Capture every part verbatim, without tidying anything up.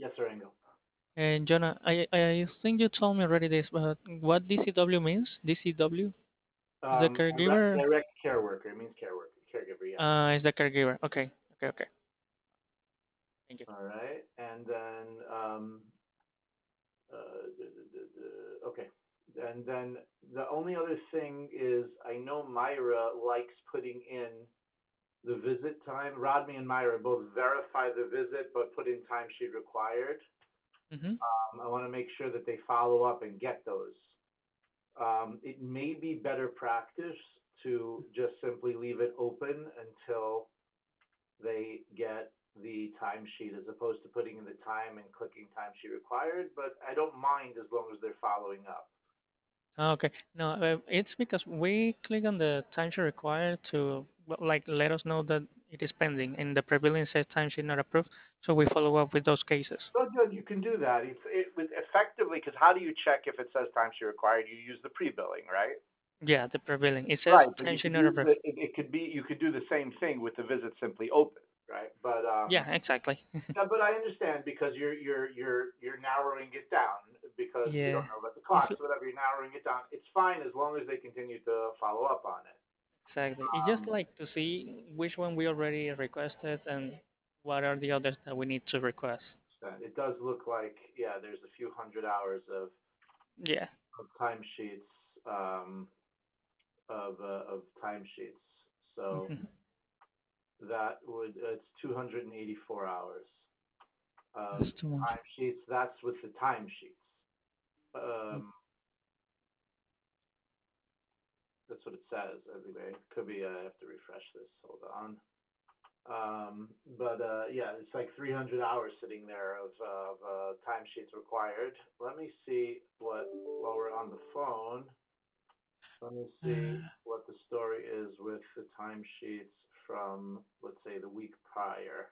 Yes, sir, Engel. And Jonah, I I think you told me already this, but what D C W means? D C W is the Um, direct, caregiver. direct care worker. It means care worker, caregiver. Yeah. Uh, is the caregiver. Okay, okay, okay. Thank you. All right. And then um, uh, duh, duh, duh, duh, okay. And then the only other thing is I know Myra likes putting in the visit time. Rodney and Myra both verify the visit but put in timesheet required. Mm-hmm. Um, I want to make sure that they follow up and get those. Um, it may be better practice to just simply leave it open until they get the timesheet as opposed to putting in the time and clicking timesheet required, but I don't mind as long as they're following up. Okay. No, uh, it's because we click on the timesheet required to well, like let us know that it is pending, and the prevailing says timesheet not approved. So we follow up with those cases. So good, you can do that. It's, it effectively, because how do you check if it says timesheet required? You use the pre-billing, right? Yeah, the prevailing. It says Right, but you timesheet could not use approved. the, it, it could be, you could do the same thing with the visit simply open, right? But, um, Yeah, exactly. yeah, but I understand because you're you're you're you're narrowing it down because you Yeah. don't know about the It's clocks, whatever. You're narrowing it down. It's fine as long as they continue to follow up on it. exactly. It's just Um, like to see which one we already requested and what are the others that we need to request. so it does look like yeah, there's a few hundred hours of Yeah. of timesheets um, of uh, of timesheets. So Hmm. that would uh, it's two hundred eighty-four hours of That's too much. timesheets. That's with the timesheets. Um, that's what it says anyway. Could be uh, I have to refresh this. Hold on. Um, but uh, yeah, it's like three hundred hours sitting there of, of uh, timesheets required. Let me see what, while we're on the phone, let me see Uh, what the story is with the timesheets from, let's say, the week prior.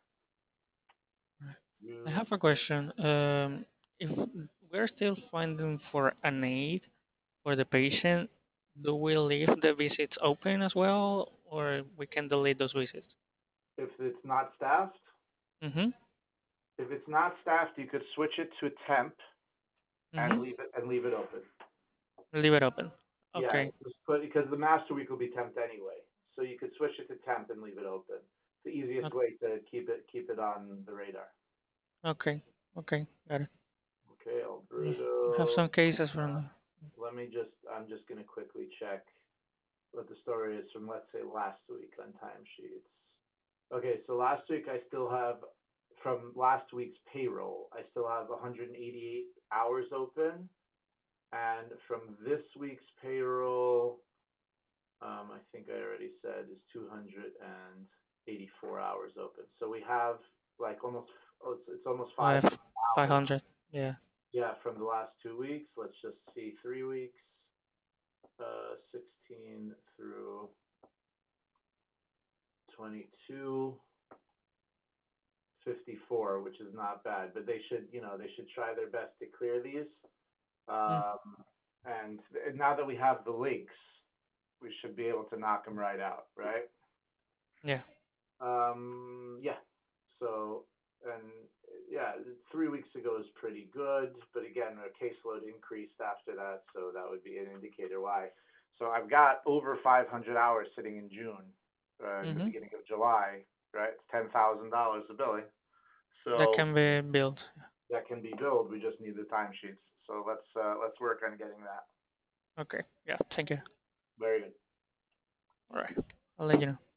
I You, have a question. Um, if we're still finding for an aid for the patient, do we leave the visits open as well, or we can delete those visits? if it's not staffed, Mm-hmm. if it's not staffed, you could switch it to temp and Mm-hmm. leave it and leave it open. Leave it open. Yeah, Okay. just put, because the master week will be temp anyway, so you could switch it to temp and leave it open. It's the easiest o- way to keep it keep it on the radar. Okay. Okay. Got it. Okay, Yeah. I have Alberto. some cases from the. Let me just, I'm just gonna quickly check what the story is from, let's say, last week on timesheets. Okay, so last week I still have, from last week's payroll, I still have one hundred eighty-eight hours open. And from this week's payroll, um, I think I already said is two hundred eighty-four hours open. So we have like almost, oh, it's, it's almost five Five, hours. five hundred. Yeah. Yeah, from the last two weeks. Let's just see three weeks, uh, sixteen through twenty-two, fifty-four, which is not bad. But they should, you know, they should try their best to clear these. Mm. Um, and now that we have the links, we should be able to knock them right out, right? Yeah. Um, yeah. So, and yeah, three weeks ago is pretty good, but again, our caseload increased after that, so that would be an indicator why. So I've got over five hundred hours sitting in June, uh, in the Mm-hmm. beginning of July, right? It's ten thousand dollars a billing. That So can be built. that can be billed. We just need the timesheets. So let's uh, let's work on getting that. Okay. Yeah. Thank you. Very good. All right. I'll let you know.